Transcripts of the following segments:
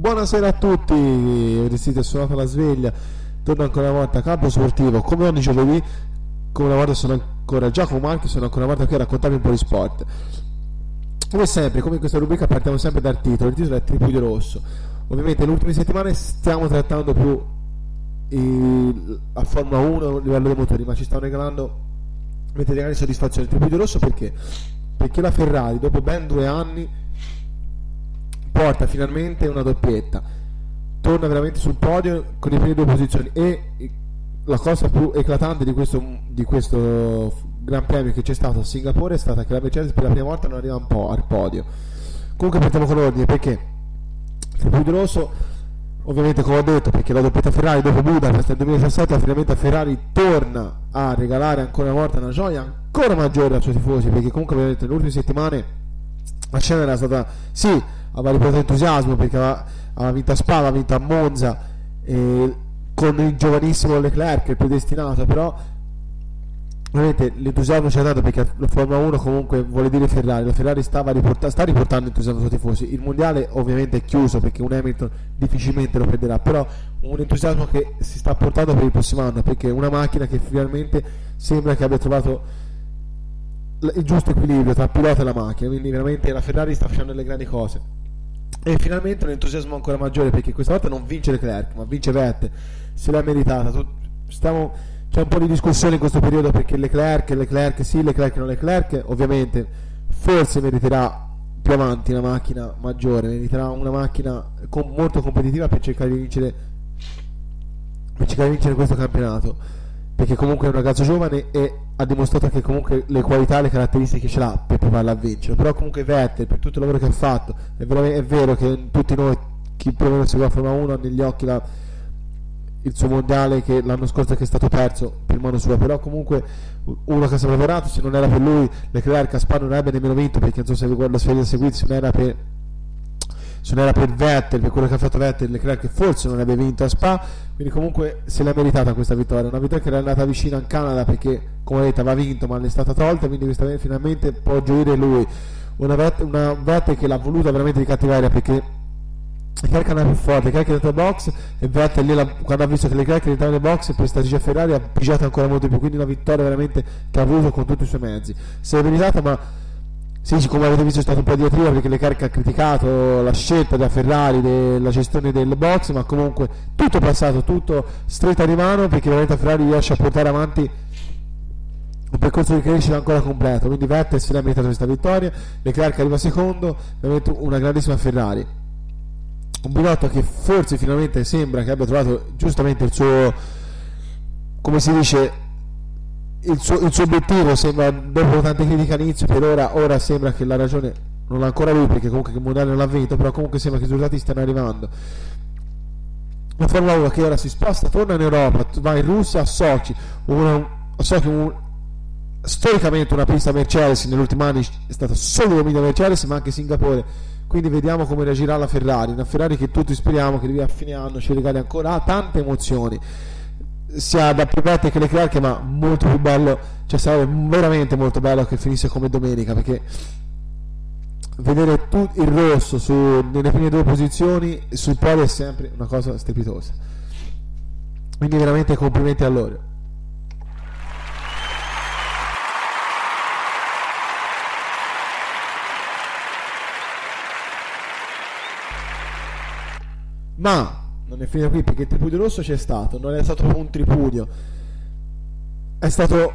Buonasera a tutti, vestite suonata la sveglia, torno ancora una volta a Campo Sportivo, come ogni giovedì, come una volta sono ancora Giacomo Marchi, sono ancora una volta qui a raccontarvi un po' di sport. Come sempre, come in questa rubrica partiamo sempre dal titolo, il titolo è Tripudio Rosso. Ovviamente nelle ultime settimane stiamo trattando più a Formula 1 a livello dei motori, ma ci stanno regalando grandi soddisfazioni. Il Tripudio Rosso perché? Perché la Ferrari dopo ben 2 anni porta finalmente una doppietta, torna veramente sul podio con le prime 2 posizioni, e la cosa più eclatante di questo Gran Premio che c'è stato a Singapore è stata che la Mercedes per la prima volta non arriva un po' al podio. Comunque partiamo con l'ordine, perché il Tripudio Rosso, ovviamente come ho detto, perché la doppietta Ferrari dopo Budapest nel 2017 finalmente Ferrari torna a regalare ancora una volta una gioia ancora maggiore ai suoi tifosi, perché comunque ovviamente nelle ultime settimane la scena era stata, sì, aveva riportato entusiasmo perché aveva vinto a Spa, aveva vinto a Monza con il giovanissimo Leclerc, il predestinato, però ovviamente l'entusiasmo c'è dato perché la Formula 1 comunque vuole dire Ferrari, la Ferrari sta riportando entusiasmo ai suoi tifosi. Il mondiale ovviamente è chiuso perché un Hamilton difficilmente lo prenderà, però un entusiasmo che si sta portando per il prossimo anno, perché è una macchina che finalmente sembra che abbia trovato il giusto equilibrio tra il pilota e la macchina, quindi veramente la Ferrari sta facendo delle grandi cose. E finalmente un entusiasmo ancora maggiore perché questa volta non vince Leclerc ma vince Vettel, se l'ha meritata. C'è un po' di discussione in questo periodo perché Leclerc sì, Leclerc non Leclerc, ovviamente forse meriterà più avanti una macchina maggiore, meriterà una macchina molto competitiva per cercare di vincere questo campionato, perché comunque è un ragazzo giovane e ha dimostrato che comunque le qualità e le caratteristiche ce l'ha per provarla a vincere. Però comunque Vettel, per tutto il lavoro che ha fatto, è vero che tutti noi, chi prova segue la Formula 1, ha negli occhi il suo mondiale che l'anno scorso che è stato perso per mano sua, però comunque uno che ha sempre lavorato, se non era per lui Leclerc a Spa non avrebbe nemmeno vinto, perché non so se vi guarda la serie seguita, se non era per Vettel, per quello che ha fatto Vettel, Leclerc forse non avrebbe vinto a Spa, quindi comunque se l'è meritata questa vittoria, una vittoria che era andata vicina in Canada perché come detto aveva vinto ma le è stata tolta, quindi questa finalmente può gioire lui, una Vettel che l'ha voluta veramente di cattiveria, perché Leclerc andava più forte, Leclerc è entrato nel box e Vettel lì quando ha visto che Leclerc entrava nel box per strategia Ferrari ha pigiato ancora molto di più, quindi una vittoria veramente che ha avuto con tutti i suoi mezzi, se l'è meritata. Ma sì, come avete visto è stato un po' di diatriba perché Leclerc ha criticato la scelta da Ferrari della gestione del box, ma comunque tutto passato, tutto stretta di mano, perché veramente Ferrari riesce a portare avanti un percorso di crescita ancora completo, quindi Vettel se l'ha meritato questa vittoria, Leclerc arriva secondo, veramente una grandissima Ferrari, un pilota che forse finalmente sembra che abbia trovato giustamente il suo, come si dice, il suo obiettivo. Sembra, dopo tante critiche all'inizio, per ora sembra che la ragione non l'ha ancora lui, perché comunque il mondiale non l'ha vinto, però comunque sembra che i risultati stiano arrivando. La Formula 1 che ora si sposta, torna in Europa, va in Russia a Sochi, storicamente una pista Mercedes, negli ultimi anni è stata solo dominio Mercedes, ma anche Singapore, quindi vediamo come reagirà la Ferrari, una Ferrari che tutti speriamo che a fine anno ci regali ancora tante emozioni, sia da più Vettel che Leclerc, ma molto più bello, cioè sarebbe veramente molto bello che finisse come domenica, perché vedere il rosso nelle prime 2 posizioni sul podio è sempre una cosa strepitosa, quindi veramente complimenti a loro. Ma non è finita qui, perché il tripudio rosso c'è stato, non è stato un tripudio, è stato,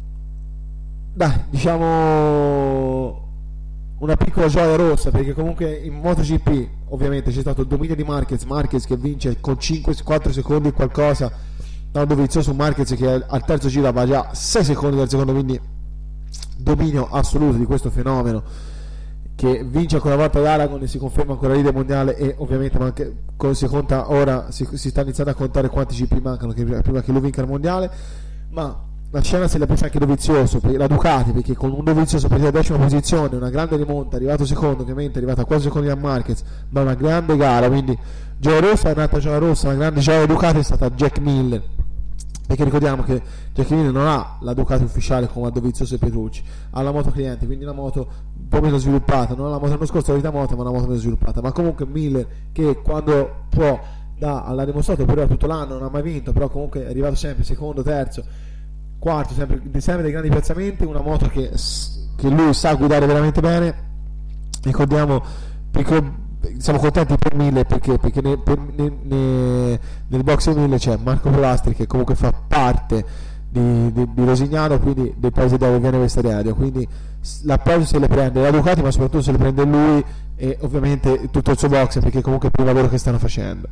diciamo, una piccola gioia rossa, perché comunque in MotoGP ovviamente c'è stato il dominio di Marquez che vince con 5-4 secondi e qualcosa da Dovizioso, Marquez che al terzo giro aveva già 6 secondi dal secondo, quindi dominio assoluto di questo fenomeno che vince ancora una volta l'Aragon e si conferma ancora leader mondiale, e ovviamente si conta ora, si sta iniziando a contare quanti GP mancano prima che lui vinca il mondiale. Ma la scena se la presa anche Dovizioso, la Ducati, perché con un Dovizioso per la 10ª posizione, una grande rimonta, arrivato secondo, ovviamente arrivato a quasi secondi a Marquez, ma una grande gara, quindi gioia rossa, è un'altra gioia rossa, una grande gioia Ducati è stata Jack Miller, perché ricordiamo che Giacchini non ha la Ducati ufficiale come a Dovizioso e Petrucci, ha la moto cliente, quindi una moto un po' meno sviluppata, non ha la moto l'anno scorso, la vita moto, ma una moto meno sviluppata. Ma comunque Miller, che quando può l'ha dimostrato per tutto l'anno, non ha mai vinto, però comunque è arrivato sempre secondo, terzo, quarto, sempre dei grandi piazzamenti, una moto che lui sa guidare veramente bene. Ricordiamo, perché siamo contenti per Mille, perché nel box di Mille c'è Marco Polastri, che comunque fa parte di Rosignano, quindi del paese dove viene Vestareadio, quindi l'appoggio se le prende la Ducati, ma soprattutto se le prende lui e ovviamente tutto il suo box, perché comunque è più lavoro che stanno facendo.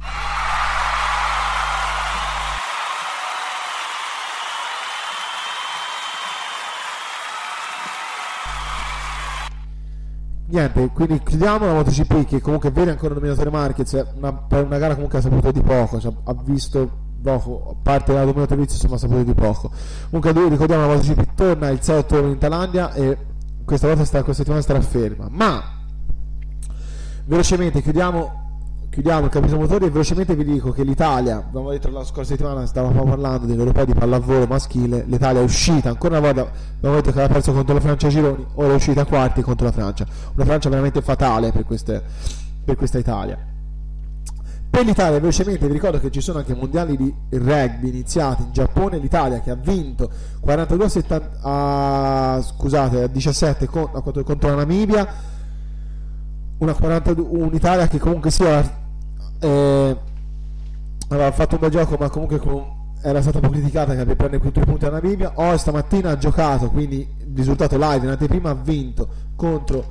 Niente, quindi chiudiamo la MotoGP, che comunque vede ancora il dominatore Marquez, per una gara comunque ha saputo di poco, cioè, ha visto poco, a parte la dominatore Vizio, insomma ha saputo di poco. Comunque ricordiamo, la MotoGP torna il 6 ottobre in Thailandia e questa settimana starà ferma, ma velocemente chiudiamo il capitolo motori e velocemente vi dico che l'Italia, abbiamo detto la scorsa settimana, stavamo parlando dell'Europeo di pallavolo maschile, l'Italia è uscita ancora una volta, abbiamo detto che aveva perso contro la Francia a gironi, ora è uscita a quarti contro la Francia, una Francia veramente fatale per questa Italia. Per l'Italia velocemente vi ricordo che ci sono anche mondiali di rugby iniziati in Giappone. L'Italia che ha vinto 42 a 17 contro la Namibia, un'Italia che comunque sia aveva fatto un bel gioco, ma comunque era stata un po' criticata che per prendere quei 3 punti alla Namibia. Stamattina ha giocato, quindi il risultato live in anteprima, ha vinto contro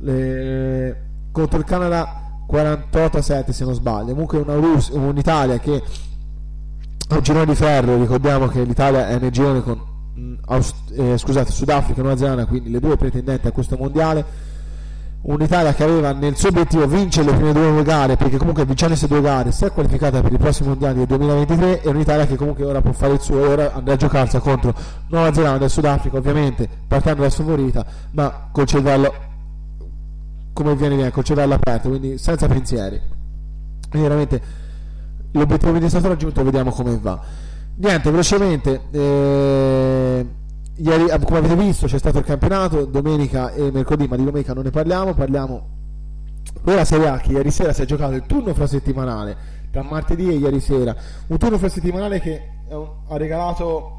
il Canada 48-7 se non sbaglio. Comunque un'Italia che ha un girone di ferro. Ricordiamo che l'Italia è nel girone con Sudafrica e Nuova Zelanda, quindi le due pretendenti a questo mondiale. Un'Italia che aveva nel suo obiettivo vincere le prime 2 gare, perché comunque vincendo queste 2 gare si è qualificata per i prossimi mondiali del 2023, e un'Italia che comunque ora può fare il suo, ora andrà a giocarsi contro Nuova Zelanda e Sudafrica, ovviamente partendo da sfavorita, ma col cervello come viene col cervello aperto, quindi senza pensieri. Quindi veramente l'obiettivo è stato raggiunto, vediamo come va. Niente, velocemente, ieri, come avete visto, c'è stato il campionato domenica e mercoledì, ma di domenica non ne parliamo della Serie A, che ieri sera si è giocato il turno infrasettimanale tra martedì e ieri sera, un turno infrasettimanale che ha regalato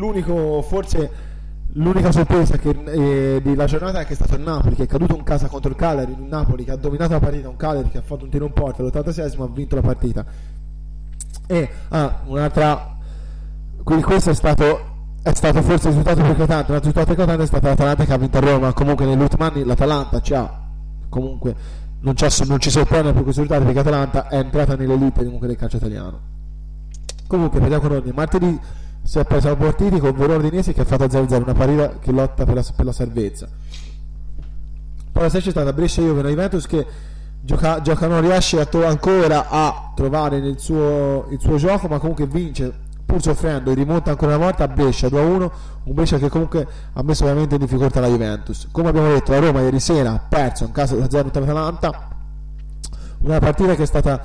l'unica sorpresa della giornata, che è stato il Napoli, che è caduto in casa contro il Cagliari, un Napoli che ha dominato la partita, un Cagliari che ha fatto un tiro in porta all'86esimo, ha vinto la partita. E quindi questo è stato forse il risultato più eclatante. L'altro risultato eclatante è stata l'Atalanta, che ha vinto a Roma. Comunque negli ultimi anni l'Atalanta non ci sorprende per questo risultato, perché l'Atalanta è entrata nell'elite comunque del calcio italiano. Comunque vediamo con ordine. Martedì si è preso a partiti con Verona Udinese, che ha fatto 0-0, una partita che lotta per la salvezza. Poi la 6 c'è stata Brescia-Juve, una Juventus che non riesce ancora a trovare il suo gioco, ma comunque vince pur soffrendo e rimonta ancora una volta a Brescia 2-1, un Brescia che comunque ha messo veramente in difficoltà la Juventus. Come abbiamo detto, la Roma ieri sera ha perso in casa 2-0 contro l'Atalanta, una partita che è stata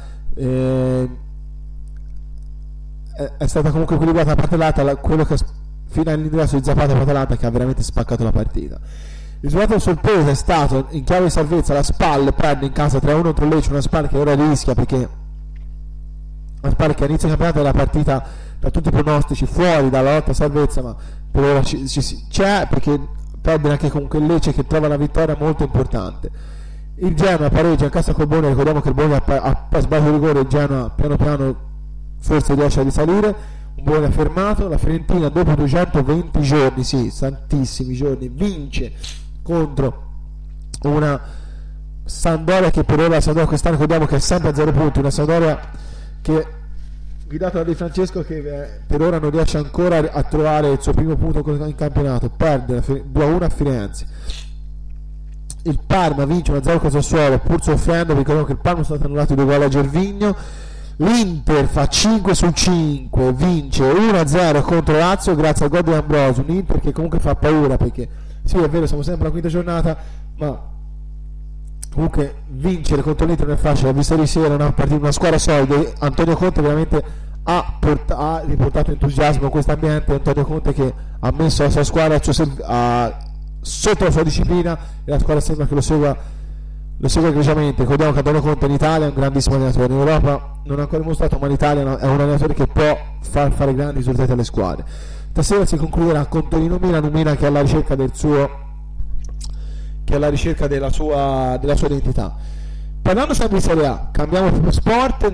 comunque equilibrata da parte dell'Atalanta, quello che fino all'ingresso di Zapata per l'Atalanta, che ha veramente spaccato la partita. Il risultato sorpresa è stato, in chiave di salvezza, la SPAL prende in casa 3-1 contro Lecce, una SPAL che ora rischia, perché la SPAL che all'inizio del campionato era partita da tutti i pronostici fuori dalla lotta a salvezza, ma per ora c'è, perché perde anche comunque il Lecce, che trova una vittoria molto importante. Il Genoa pareggia in casa col Bologna. Ricordiamo che il Bologna ha sbagliato il rigore, il Genoa piano piano forse riesce a risalire, un Bologna fermato. La Fiorentina dopo 220 giorni, sì, tantissimi giorni, vince contro una Sampdoria, che per ora la Sampdoria quest'anno ricordiamo che è sempre a 0 punti, una Sampdoria che guidata da Di Francesco, che per ora non riesce ancora a trovare il suo primo punto in campionato, perde 2-1 a Firenze. Il Parma vince 1-0 con Sassuolo pur soffrendo, ricordiamo che il Parma è stato annullato 2 gol a Gervigno. L'Inter fa 5 su 5, vince 1-0 contro Lazio grazie al gol di Ambrosio, un Inter che comunque fa paura, perché sì, è vero, siamo sempre alla quinta giornata, ma comunque vincere contro l'Inter non è facile. Ha visto ieri sera una squadra solida. Antonio Conte veramente ha riportato entusiasmo in questo ambiente. Antonio Conte che ha messo la sua squadra sotto la sua disciplina, e la squadra sembra che lo segua egregiamente. Ricordiamo che Antonio Conte in Italia è un grandissimo allenatore, in Europa non ha ancora dimostrato, ma in Italia è un allenatore che può fare grandi risultati alle squadre. Stasera si concluderà con Torino Milan, un Milan che è alla ricerca della sua identità. Parlando sempre di Serie A, cambiamo proprio sport,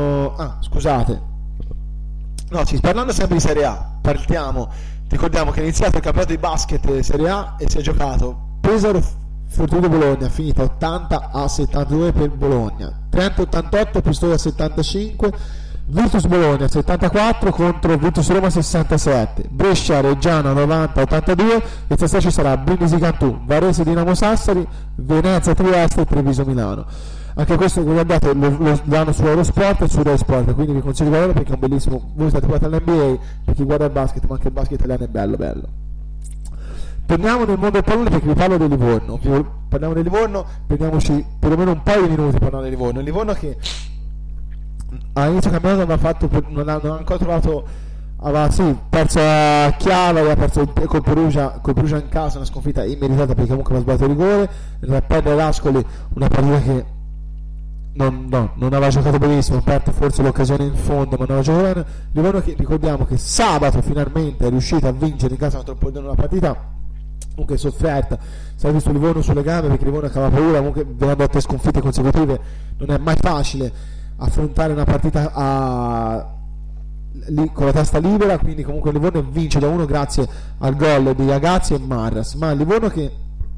parlando sempre di Serie A, ricordiamo che è iniziato il campionato di basket Serie A e si è giocato Pesaro Fortitudo Bologna, finita 80-72 per Bologna, Trento 88, Pistoia 75, Virtus Bologna 74 contro Virtus Roma 67, Brescia Reggiana 90-82, e stasera ci sarà Brindisi Cantù, Varese Dinamo Sassari, Venezia Trieste e Treviso Milano. Anche questo vi andate lo danno su Eurosport e su Rai Sport, quindi vi consiglio di guardare perché è un bellissimo. Voi state guardando l'NBA per chi guarda il basket, ma anche il basket italiano è bello. Torniamo nel mondo del pallone perché vi parlo del Livorno. Parliamo del Livorno, prendiamoci perlomeno un paio di minuti per parlare del Livorno. Il Livorno che all'inizio campionato non ha ancora trovato, aveva perso a Chiava, aveva perso col Perugia in casa, una sconfitta immeritata perché comunque aveva sbagliato il rigore, per perdere l'Ascoli, una partita che non aveva giocato benissimo, ha aperto forse l'occasione in fondo ma non aveva giocato bene. Livorno che ricordiamo che sabato finalmente è riuscito a vincere in casa contro il Pordenone una partita comunque sofferta. Si è visto Livorno sulle gambe perché Livorno che aveva paura, comunque venendo a 3 sconfitte consecutive non è mai facile affrontare una partita con la testa libera, quindi comunque Livorno vince da 1 grazie al gol di Ragazzi e Marras, ma Livorno che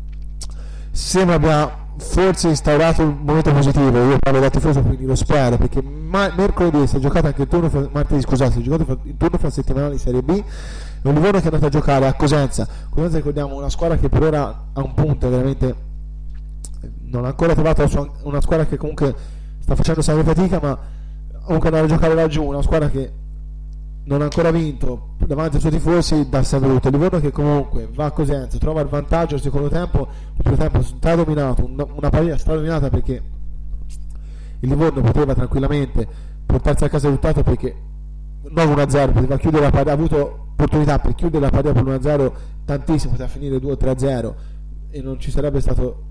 sembra abbia forse instaurato un momento positivo. Io parlo da tifoso quindi lo spero, perché mercoledì si è giocato anche il turno si è giocato il turno fra settimanale di Serie B. Un Livorno che è andato a giocare a Cosenza, ricordiamo una squadra che per ora ha un punto, veramente non ha ancora trovato una squadra che comunque sta facendo sempre fatica, ma comunque andare a giocare laggiù, una squadra che non ha ancora vinto davanti ai suoi tifosi dà sempre tutto. Il Livorno che comunque va a Cosenza, trova il vantaggio al secondo tempo, il primo tempo stradominato, una partita stradominata perché il Livorno poteva tranquillamente portarsi a casa il risultato, perché non 1-0, poteva chiudere la partita, ha avuto opportunità per chiudere la partita per 1-0 tantissimo, poteva finire 2-3-0 e non ci sarebbe stato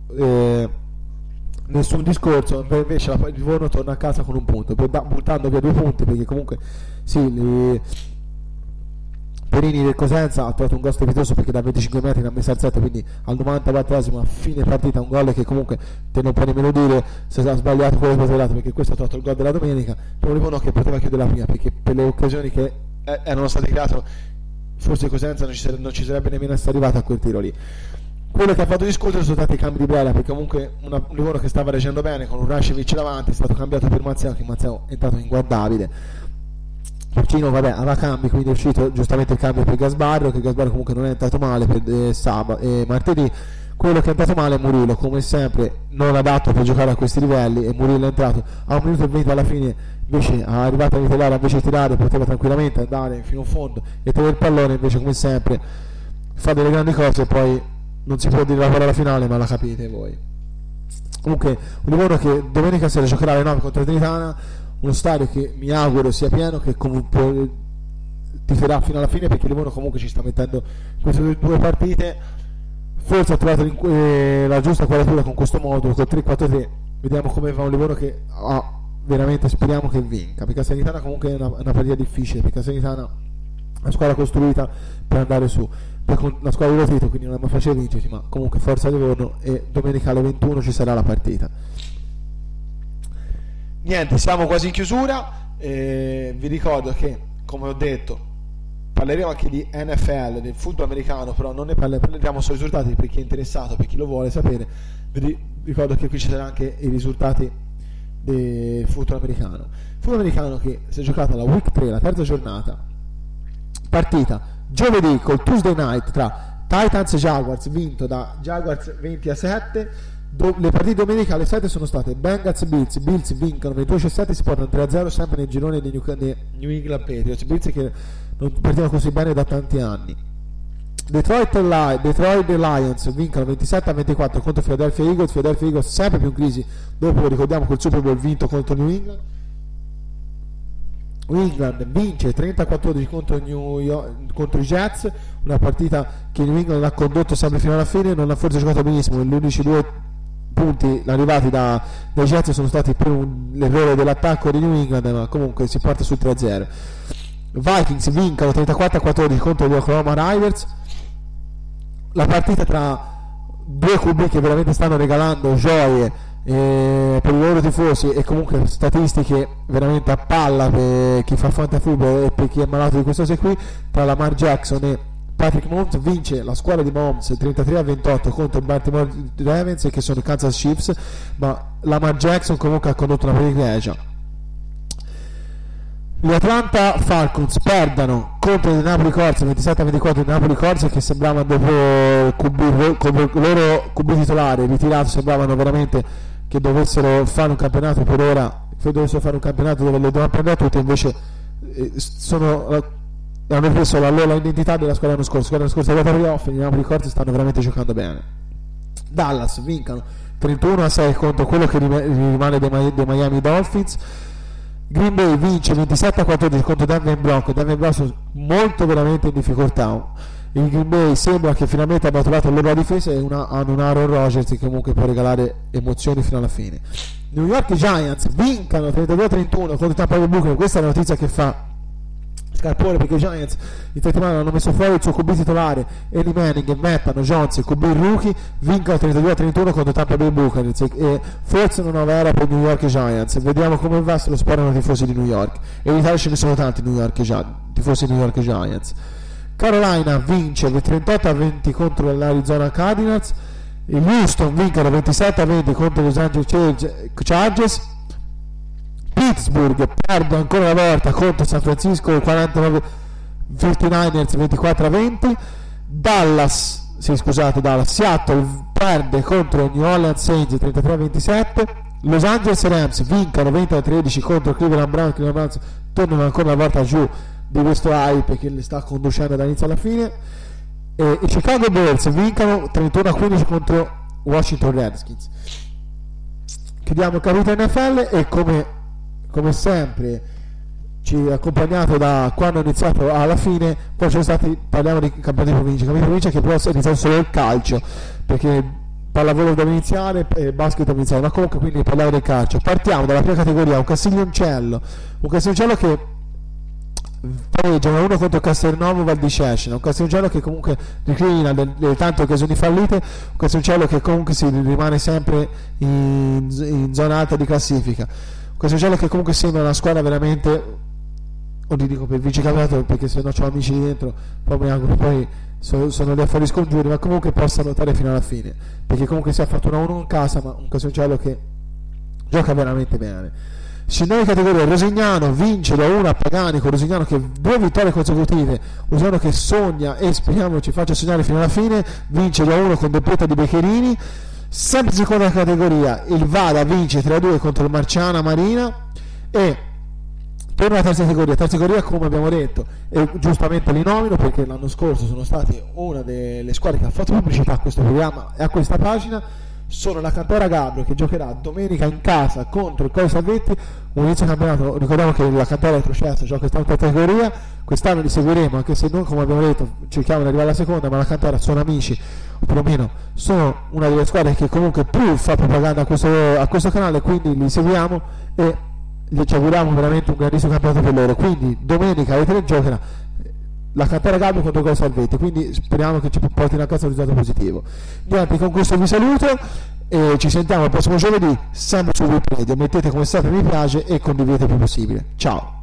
nessun discorso. Invece il Livorno torna a casa con un punto, buttando via 2 punti, perché comunque sì, Perini del Cosenza ha trovato un gol strepitoso perché da 25 metri ne ha messo al 7, quindi al 94esimo a fine partita un gol che comunque te non puoi nemmeno dire se ha sbagliato quello che poteva, perché questo ha trovato il gol della domenica. Per un Livorno che poteva chiudere la prima, perché per le occasioni che erano state create forse Cosenza non ci sarebbe nemmeno arrivato a quel tiro lì. Quello che ha fatto discutere sono stati i cambi di Brera, perché comunque un Livorno che stava reagendo bene con un Urascevic davanti, è stato cambiato per Mazzeo, che Mazzeo è entrato inguardabile. Porcino aveva cambi, quindi è uscito giustamente il cambio per Gasbarro, che Gasbarro comunque non è entrato male per martedì. Quello che è entrato male è Murillo, come sempre non adatto per giocare a questi livelli, e Murillo è entrato a 1 minuto e 20 alla fine, invece è arrivato a ritellare, invece di tirare poteva tranquillamente andare fino in fondo e tenere il pallone, invece come sempre fa delle grandi cose, poi non si può dire la parola finale ma la capite voi. Comunque un Livorno che domenica sera giocherà alle 9 contro Trinitana, uno stadio che mi auguro sia pieno, che comunque tiferà fino alla fine, perché il Livorno comunque ci sta mettendo queste 2 partite, forse ha trovato la giusta quadratura con questo modulo, col 3-4-3. Vediamo come va un Livorno che veramente speriamo che vinca, perché Salernitana comunque è una partita difficile, perché Salernitana è una squadra costruita per andare su, una squadra di Rotito, quindi non è mai facile vincersi, ma comunque forza Livorno, e domenica alle 21 ci sarà la partita. Niente, siamo quasi in chiusura, vi ricordo che, come ho detto, parleremo anche di NFL, del football americano, però non ne parleremo sui risultati per chi è interessato, per chi lo vuole sapere. Vi ricordo che qui ci saranno anche i risultati del football americano. Football americano che si è giocata la week 3, la terza giornata, partita giovedì col Tuesday night tra Titans e Jaguars, vinto da Jaguars 20-7. Le partite domenica alle 7 sono state Bengals Bills vincono 22-7, si portano 3-0 sempre nel girone dei New England Patriots. Bills che non partivano così bene da tanti anni. Detroit Lions vincono 27-24 contro Philadelphia Eagles sempre più in crisi dopo, ricordiamo, quel Super Bowl vinto contro New England. New England vince 30-14 contro i Jets, una partita che New England ha condotto sempre fino alla fine, non ha forse giocato benissimo, gli unici 2 punti arrivati dai Jets sono stati per l'errore dell'attacco di New England, ma comunque si parte sul 3-0. Vikings vincono 34-14 contro gli Oklahoma Riders, la partita tra 2 QB che veramente stanno regalando gioie per i loro tifosi e comunque statistiche veramente a palla per chi fa fantasy football e per chi è malato di queste cose qui, tra Lamar Jackson e Patrick Mahomes. Vince la squadra di Mahomes 33-28 contro i Baltimore Ravens che sono i Kansas Chiefs, ma Lamar Jackson comunque ha condotto una partita egregia. Gli Atlanta Falcons perdono contro i Napoli Corsa 27-24, i Napoli Corsa che sembravano dopo il loro QB titolare ritirato, sembravano veramente che dovessero fare un campionato per ora, dovessero fare un campionato dove le dovevano prendere tutte, invece hanno preso la loro identità della squadra l'anno scorso. La scorsa volta playoff, i Napoli Corsa stanno veramente giocando bene. Dallas vincono 31-6 contro quello che rimane dei Miami Dolphins. Green Bay vince 27-14 contro Denver Broncos molto veramente in difficoltà. Il Green Bay sembra che finalmente abbia trovato la loro difesa e hanno un Aaron Rodgers che comunque può regalare emozioni fino alla fine. New York Giants vincano 32-31 contro Tampa Bay Buccaneers. Questa è la notizia che fa scarpone, perché i Giants in settimana hanno messo fuori il suo QB titolare Eli Manning e mettano Jones, il QB rookie, vincono 32-31 contro Tampa Bay Buccaneers e forse una nuova era per New York Giants. Vediamo come va, se lo sperano i tifosi di New York, e in Italia ce ne sono tanti tifosi di New York Giants. Carolina vince 38-20 contro l'Arizona Cardinals, il Houston vincono 27-20 contro Los Angeles Chargers. Pittsburgh perde ancora una volta contro San Francisco 49ers 24-20. Seattle perde contro New Orleans Saints 33-27. Los Angeles Rams vincono 20-13 contro Cleveland Browns tornano ancora una volta giù di questo hype che li sta conducendo dall'inizio alla fine, e i Chicago Bears vincono 31-15 contro Washington Redskins. Chiudiamo il capitolo NFL e come sempre ci ha accompagnato da quando è iniziato alla fine. Poi parliamo di campionati di provincia che però è iniziato solo il calcio, perché pallavolo deve iniziare e basket deve iniziare, ma comunque quindi parliamo del calcio. Partiamo dalla prima categoria, un Castiglioncello che pareggiano 1 contro Castelnuovo Val di Cesena, un Castiglioncello che comunque riclina le tante occasioni fallite, un Castiglioncello che comunque si rimane sempre in zona alta di classifica, un Castiglioncello che comunque sembra una squadra veramente, non ti dico per vice campionato perché se no c'ho amici dentro, poi mi auguro poi sono lì a fare i scongiuri, ma comunque possa lottare fino alla fine, perché comunque si è fatto 1-1 in casa, ma un Castiglioncello che gioca veramente bene. Scendiamo in categoria, Rosignano vince da 1 a Paganico, Rosignano che 2 vittorie consecutive, Rosignano che sogna e speriamo ci faccia sognare fino alla fine, vince da 1 con doppietta di Beccherini. Sempre in seconda categoria il Vada vince 3-2 contro il Marciana Marina, e per la terza categoria come abbiamo detto, e giustamente li nomino perché l'anno scorso sono stati una delle squadre che ha fatto pubblicità a questo programma e a questa pagina, sono la Cantera Gabbro che giocherà domenica in casa contro il Colle Salvetti, un inizio campionato. Ricordiamo che la Cantera è retrocessa, gioca in questa categoria, quest'anno li seguiremo, anche se noi come abbiamo detto cerchiamo di arrivare alla seconda, ma la Cantera sono amici, o perlomeno sono una delle squadre che comunque più fa propaganda a questo canale, quindi li seguiamo e ci auguriamo veramente un grandissimo campionato per loro. Quindi domenica alle 3 giocherà la Cantera Gabbio contro Colle Salvetti, quindi speriamo che ci portino a casa un risultato positivo. Niente, con questo vi saluto e ci sentiamo il prossimo giovedì sempre su Wikipedia. Mettete come sempre mi piace e condividete il più possibile. Ciao.